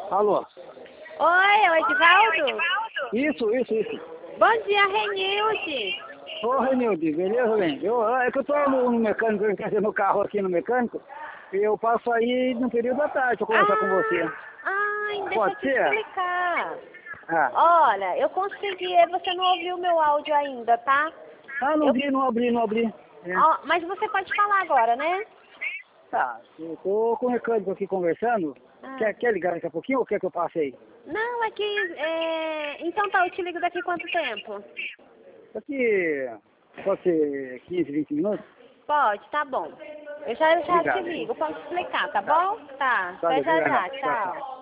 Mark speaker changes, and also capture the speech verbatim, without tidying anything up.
Speaker 1: Alô?
Speaker 2: Oi, é o Edivaldo?
Speaker 1: Isso, isso, isso.
Speaker 2: Bom dia, Renilde.
Speaker 1: Ô, Renilde, beleza, bem? Eu, é que eu tô no, no mecânico, eu quero no carro aqui no mecânico, e eu passo aí no período da tarde pra conversar
Speaker 2: ah,
Speaker 1: com você.
Speaker 2: Ai, deixa
Speaker 1: Pode
Speaker 2: eu te
Speaker 1: ser?
Speaker 2: explicar.
Speaker 1: Ah,
Speaker 2: Olha, eu consegui, você não ouviu meu áudio ainda, tá?
Speaker 1: ah não
Speaker 2: Eu,
Speaker 1: abri, não abri, não abri. É.
Speaker 2: ó, mas você pode falar agora, né?
Speaker 1: Tá, eu tô com o mecânico aqui conversando.
Speaker 2: Ah.
Speaker 1: Quer, quer ligar daqui a pouquinho ou quer que eu passe aí?
Speaker 2: Não, é que... É... Então tá, eu te ligo daqui quanto tempo?
Speaker 1: Daqui, pode ser quinze, vinte minutos?
Speaker 2: Pode, tá bom. Eu já, eu já te
Speaker 1: Obrigado.
Speaker 2: ligo, posso explicar, tá bom? Tá,
Speaker 1: Valeu,
Speaker 2: até já já,
Speaker 1: obrigado. Tchau, tchau.
Speaker 2: tchau.